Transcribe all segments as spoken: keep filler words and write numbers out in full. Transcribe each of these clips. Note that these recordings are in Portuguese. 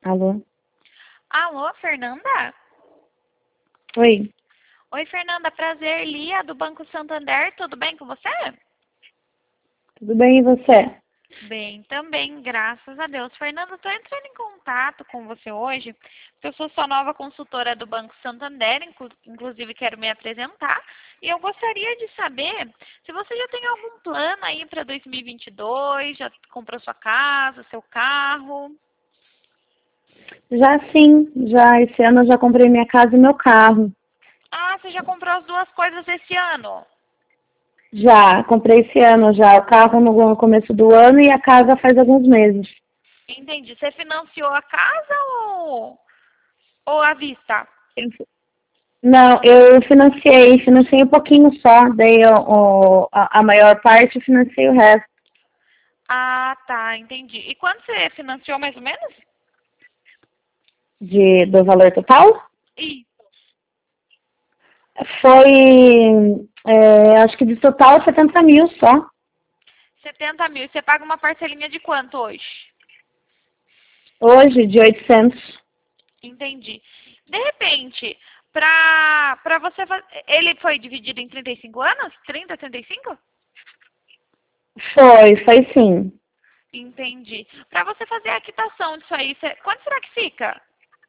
Alô? Alô, Fernanda? Oi, Oi, Fernanda, prazer, Lia, do Banco Santander, tudo bem com você? tudo bem e você? Bem, também, graças a Deus. Fernanda, estou entrando em contato com você hoje, porque eu sou sua nova consultora do Banco Santander, inclu inclusive quero me apresentar, e eu gostaria de saber se você já tem algum plano aí para dois mil e vinte e dois, já comprou sua casa, seu carro? Já sim, já esse ano eu já comprei minha casa e meu carro. Ah, você já comprou as duas coisas esse ano? Já, comprei esse ano já, o carro no no começo do ano e a casa faz alguns meses. Entendi. Você financiou a casa ou, ou à vista? Eu- Não, eu financiei, financiei um pouquinho só, daí eu, o, a, a maior parte eu financiei o resto. Ah, tá, entendi. E quando você financiou mais ou menos? De, do valor total? Ih, Foi, é, acho que de total setenta mil só. setenta mil. Você paga uma parcelinha de quanto hoje? Hoje, de oitocentos. Entendi. De repente, pra, pra você fazer... Ele foi dividido em trinta e cinco anos? trinta, trinta e cinco? Foi, foi sim. Entendi. Pra você fazer a quitação disso aí, você... quanto será que fica?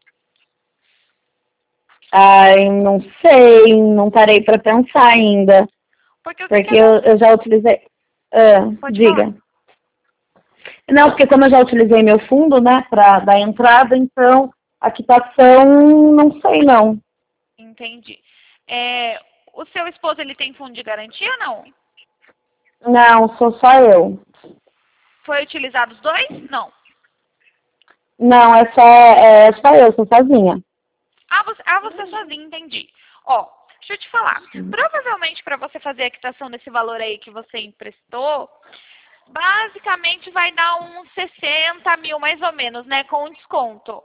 Ai, não sei, não parei para pensar ainda, Porque o que que porque eu, acontece? eu já utilizei. Ah, Pode falar. diga. Não, porque como eu já utilizei meu fundo, né, para dar entrada, então a quitação, não sei não. Entendi. É, o seu esposo, ele tem fundo de garantia ou não? Não, sou só eu. Foi utilizado os dois? Não. Não, é só, é só eu, sou sozinha. Ah, você, ah, você sozinho, entendi. Ó, deixa eu te falar. Provavelmente para você fazer a quitação desse valor aí que você emprestou, basicamente vai dar uns sessenta mil mais ou menos, né? Com desconto.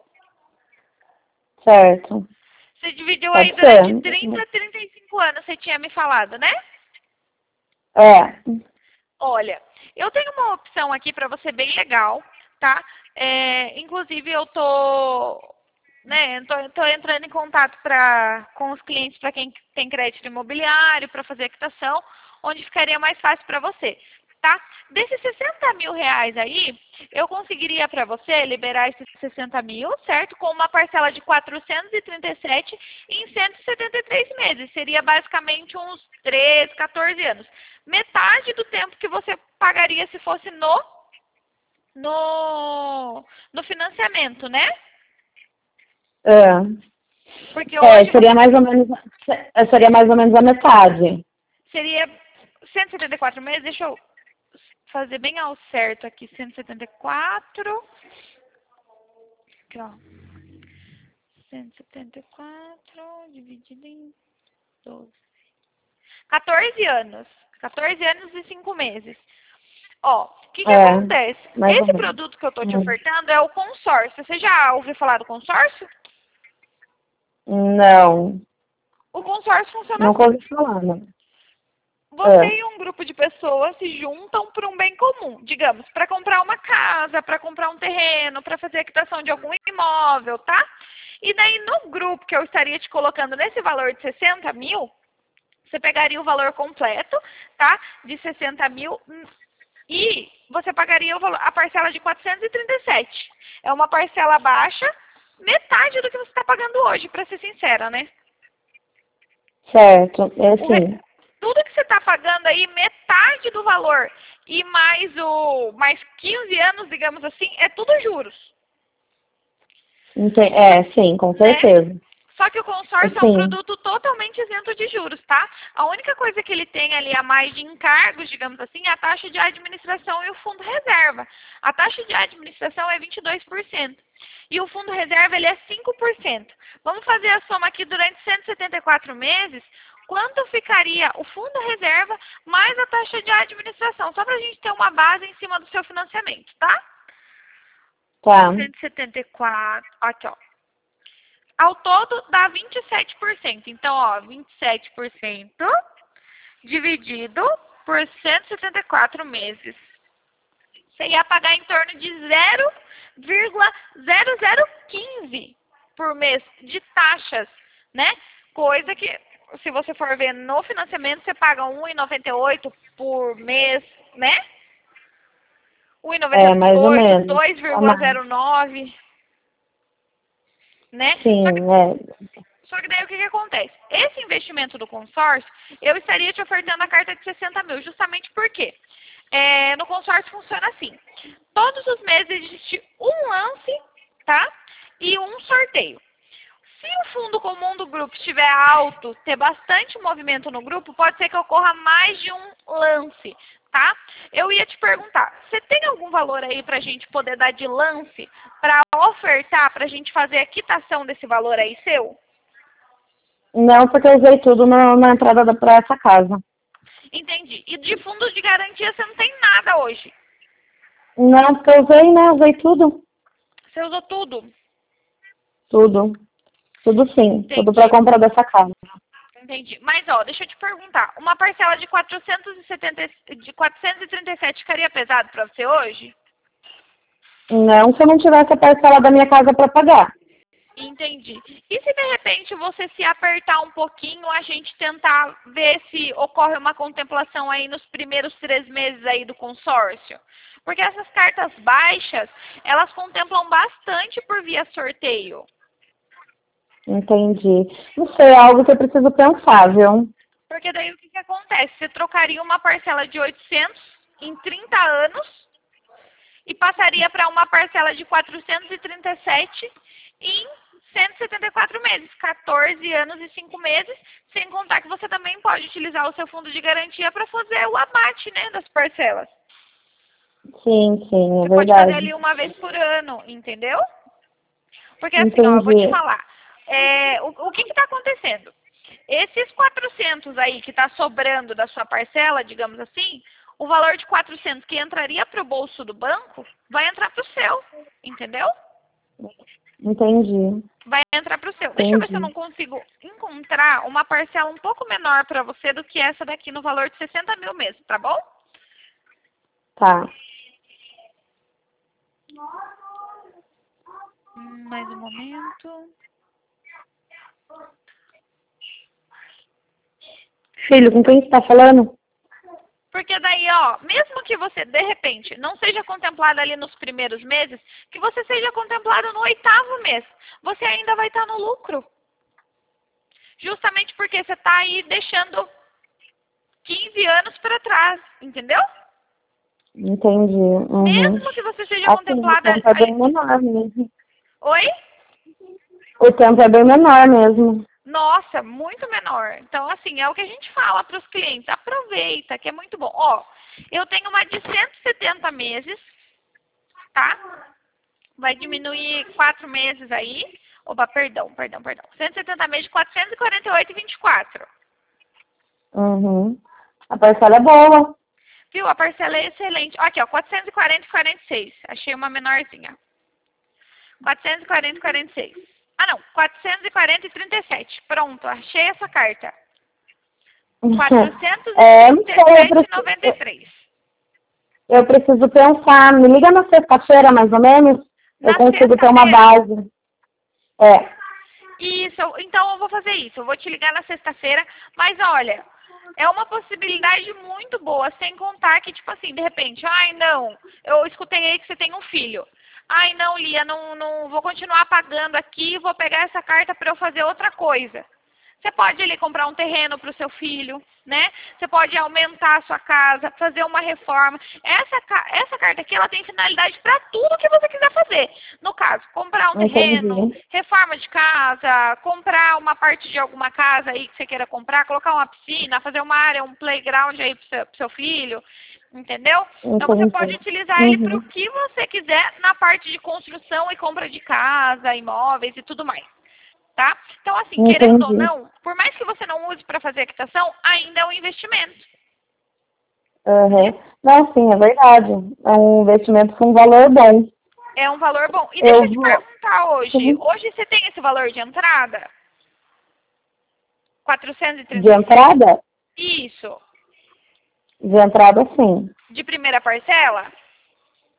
Certo. Você dividiu aí Pode durante ser. trinta, trinta e cinco anos, você tinha me falado, né? É, Olha, eu tenho uma opção aqui para você bem legal, tá? É, inclusive eu tô, né, tô, tô entrando em contato pra, com os clientes para quem tem crédito imobiliário, para fazer a quitação, onde ficaria mais fácil para você, tá? Desses sessenta mil reais aí, eu conseguiria para você liberar esses sessenta mil, certo? Com uma parcela de quatrocentos e trinta e sete em cento e setenta e três meses. Seria basicamente uns treze, quatorze anos. Metade do tempo que você pagaria se fosse no, no, no financiamento, né? é. Porque É, hoje seria você mais ou menos, seria mais ou menos a metade. seria cento e setenta e quatro meses. Deixa eu fazer bem ao certo aqui. cento e setenta e quatro. Aqui, ó. cento e setenta e quatro dividido em doze. quatorze anos. quatorze anos e cinco meses. Ó, o que que É, acontece? mais ou Esse menos. produto que eu tô te Hum. ofertando é o consórcio. Você já ouviu falar do consórcio? Não, O consórcio funciona nunca assim. ouvi falar, não. Você É, e um grupo de pessoas se juntam por um bem comum, digamos, para comprar uma casa, para comprar um terreno, para fazer a quitação de algum imóvel, tá? E daí no grupo que eu estaria te colocando nesse valor de sessenta mil, você pegaria o valor completo, tá? De sessenta mil e você pagaria o valor, a parcela de quatrocentos e trinta e sete. É uma parcela baixa, metade do que você está pagando hoje, para ser sincera, né? certo, é O re- assim. Tudo que você está pagando aí, metade do valor e mais o mais quinze anos, digamos assim, é tudo juros, Ente- É, sim, com né? certeza. Só que o consórcio é um Sim, produto totalmente isento de juros, tá? A única coisa que ele tem ali a mais de encargos, digamos assim, é a taxa de administração e o fundo reserva. A taxa de administração é vinte e dois por cento. E o fundo reserva ele é cinco por cento. Vamos fazer a soma aqui durante cento e setenta e quatro meses. Quanto ficaria o fundo reserva mais a taxa de administração? Só para a gente ter uma base em cima do seu financiamento, tá? tá, cento e setenta e quatro, aqui ó. Ao todo dá vinte e sete por cento. Então, ó, vinte e sete por cento dividido por cento e setenta e quatro meses. Você ia pagar em torno de zero vírgula zero zero quinze por mês de taxas, né? Coisa que, se você for ver no financiamento, você paga um real e noventa e oito centavos por mês, né? um real e noventa É, mais e ou oito, menos. dois vírgula zero nove, né? Sim, Só que, é. só que daí o que, que acontece? Esse investimento do consórcio, eu estaria te ofertando a carta de sessenta mil, justamente porque é, no consórcio funciona assim. Todos os meses existe um lance, tá? E um sorteio. Se o fundo comum do grupo estiver alto, ter bastante movimento no grupo, pode ser que ocorra mais de um lance, tá? Eu ia te perguntar, você tem algum valor aí para a gente poder dar de lance para ofertar, para a gente fazer a quitação desse valor aí seu? Não, porque eu usei tudo na, na entrada para essa casa. Entendi. E de fundo de garantia você não tem nada hoje? Não, porque eu usei, né? Usei tudo. Você usou tudo? Tudo. Tudo sim. Entendi. Tudo para comprar dessa casa. Entendi. Mas, ó, deixa eu te perguntar. Uma parcela de quatrocentos e setenta, de quatrocentos e trinta e sete ficaria pesado para você hoje? Não, se eu não tivesse a parcela da minha casa para pagar. Entendi. E se de repente você se apertar um pouquinho, a gente tentar ver se ocorre uma contemplação aí nos primeiros três meses aí do consórcio? Porque essas cartas baixas, elas contemplam bastante por via sorteio. Entendi. Não sei, é algo que eu preciso pensar, viu? Porque daí o que, que acontece? Você trocaria uma parcela de oitocentos em trinta anos e passaria para uma parcela de quatrocentos e trinta e sete em cento e setenta e quatro meses, quatorze anos e cinco meses, sem contar que você também pode utilizar o seu fundo de garantia para fazer o abate, né, das parcelas. Sim, sim, é Você pode fazer ali verdade. uma vez por ano, entendeu? Porque assim, ó, eu vou te Entendi. falar, é, o, o que está acontecendo? Esses quatrocentos aí que está sobrando da sua parcela, digamos assim, o valor de quatrocentos que entraria para o bolso do banco, vai entrar para o seu, entendeu? Entendi. Vai entrar para o seu. Deixa eu ver se eu Entendi. não consigo encontrar uma parcela um pouco menor para você do que essa daqui no valor de sessenta mil mesmo, tá bom? Tá. Hum, mais um momento. Filho, com quem você está falando? Porque daí, ó, mesmo que você, de repente, não seja contemplado ali nos primeiros meses, que você seja contemplado no oitavo mês, você ainda vai estar no lucro. Justamente porque você está aí deixando quinze anos para trás, entendeu? Entendi. Uhum. Mesmo que você seja Assim, o contemplada tempo é bem ali... menor mesmo. Oi? O tempo é bem menor mesmo. Nossa, muito menor. Então, assim, é o que a gente fala para os clientes. Aproveita, que é muito bom. Ó, eu tenho uma de cento e setenta meses, tá? Vai diminuir quatro meses aí. Opa, perdão, perdão, perdão. cento e setenta meses de quatrocentos e quarenta e oito e vinte e quatro. Uhum. A parcela é boa. Viu? A parcela é excelente. Aqui, ó, quatrocentos e quarenta e quarenta e seis. Achei uma menorzinha. quatrocentos e quarenta e quarenta e seis. Ah, não. quatrocentos e quarenta e trinta e sete. Pronto, achei essa carta. quatrocentos É, e não trinta e sei, eu sete e noventa e preciso, três. eu preciso pensar. Me liga na sexta-feira, mais ou menos. Eu Na consigo ter uma sexta-feira? base. É. Isso, então eu vou fazer isso. Eu vou te ligar na sexta-feira. Mas olha, é uma possibilidade muito boa, sem contar que, tipo assim, de repente, ai não, eu escutei aí que você tem um filho. Ai não, Lia, não, não vou continuar pagando aqui, vou pegar essa carta para eu fazer outra coisa. Você pode ali comprar um terreno para o seu filho, né? Você pode aumentar a sua casa, fazer uma reforma. Essa, essa carta aqui, ela tem finalidade para tudo que você quiser fazer. No caso, comprar um terreno, Entendi. reforma de casa, comprar uma parte de alguma casa aí que você queira comprar, colocar uma piscina, fazer uma área, um playground aí para o seu, pro seu filho, entendeu? Então você pode Entendi. utilizar ele para o Uhum. que você quiser na parte de construção e compra de casa, imóveis e tudo mais. Tá? Então, assim, querendo ou Entendi. não, por mais que você não use para fazer a quitação, ainda é um investimento. Uhum. Não, sim, é verdade. É um investimento com um valor bom. É um valor bom. E deixa Eu eu te vou. perguntar hoje, Sim. hoje você tem esse valor de entrada? quatrocentos e De trinta e sete? entrada? Isso. De entrada, sim. De primeira parcela?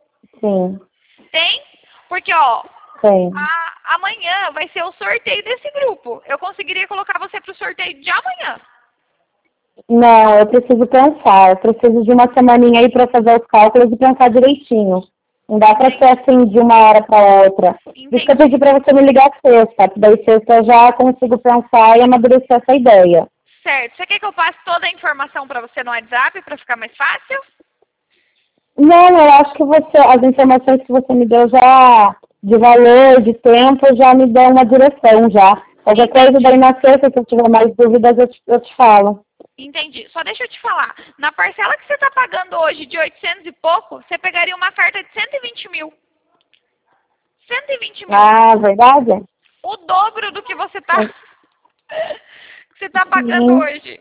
sim. Tem? Porque, ó, Tem. a, amanhã vai ser o sorteio desse grupo. Eu conseguiria colocar você pro sorteio de amanhã. Não, eu preciso pensar. Eu preciso de uma semaninha aí para fazer os cálculos e pensar direitinho. Não dá para ser assim de uma hora para outra. Por isso que eu pedi para você me ligar sexta, que daí sexta eu já consigo pensar e amadurecer essa ideia. Certo. Você quer que eu passe toda a informação para você no WhatsApp para ficar mais fácil? Não, eu acho que você, as informações que você me deu já, de valor, de tempo, já me dão uma direção já. Qualquer coisa daí na sexta, se eu tiver mais dúvidas, eu te, eu te falo. Entendi. Só deixa eu te falar. Na parcela que você está pagando hoje de oitocentos e pouco, você pegaria uma carta de cento e vinte mil. cento e vinte mil. Ah, verdade? O dobro do que você está que você tá pagando Sim. hoje.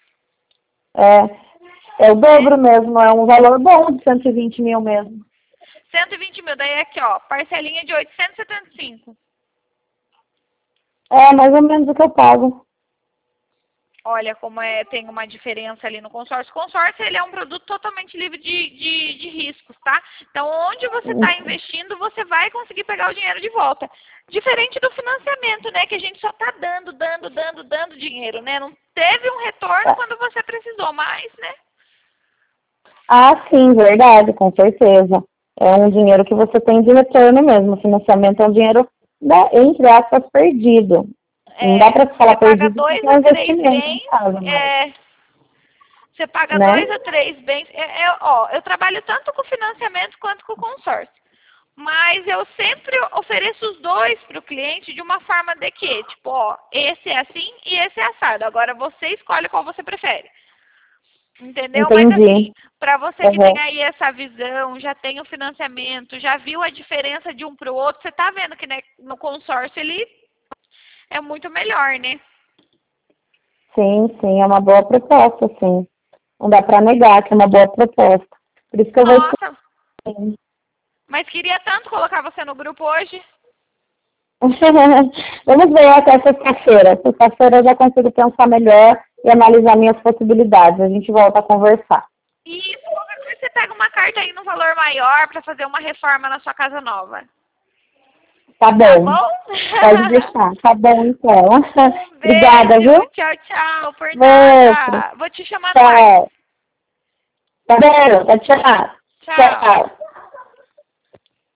É, é o dobro mesmo, é um valor bom de cento e vinte mil mesmo. cento e vinte mil, daí aqui, ó, parcelinha de oitocentos e setenta e cinco. É, mais ou menos o que eu pago. Olha como é, tem uma diferença ali no consórcio. O consórcio, ele é um produto totalmente livre de, de, de riscos, tá? Então, onde você está investindo, você vai conseguir pegar o dinheiro de volta. Diferente do financiamento, né? Que a gente só está dando, dando, dando, dando dinheiro, né? Não teve um retorno quando você precisou mais, né? Ah, sim, verdade, com certeza. É um dinheiro que você tem de retorno mesmo. O financiamento é um dinheiro, né, entre aspas, perdido. É, não dá para falar você paga perdido dois porque é um a três investimento bens, em casa, mas, é, você paga né? dois a três bens. É, é, ó, eu trabalho tanto com financiamento quanto com consórcio. Mas eu sempre ofereço os dois para o cliente de uma forma de que, tipo, ó, esse é assim e esse é assado. Agora você escolhe qual você prefere. Entendeu? Entendi. Mas assim, para você que Uhum. tem aí essa visão, já tem o financiamento, já viu a diferença de um para o outro, você tá vendo que, né, no consórcio ele é muito melhor, né? Sim, sim, é uma boa proposta, sim. Não dá para negar que é uma boa proposta. Por isso que eu vou Nossa, escolher. mas queria tanto colocar você no grupo hoje. Vamos ver até sexta-feira. Sexta-feira eu já consigo pensar melhor e analisar minhas possibilidades. A gente volta a conversar. Isso, qualquer coisa você pega uma carta aí no valor maior para fazer uma reforma na sua casa nova. Tá bom. Tá bom? Pode deixar. Tá bom, então. Um Obrigada, beijo. viu? Tchau, tchau. Por Outro. nada. Vou te chamar no ar. Tchau. Tá bom? Tchau. Tchau. Tchau.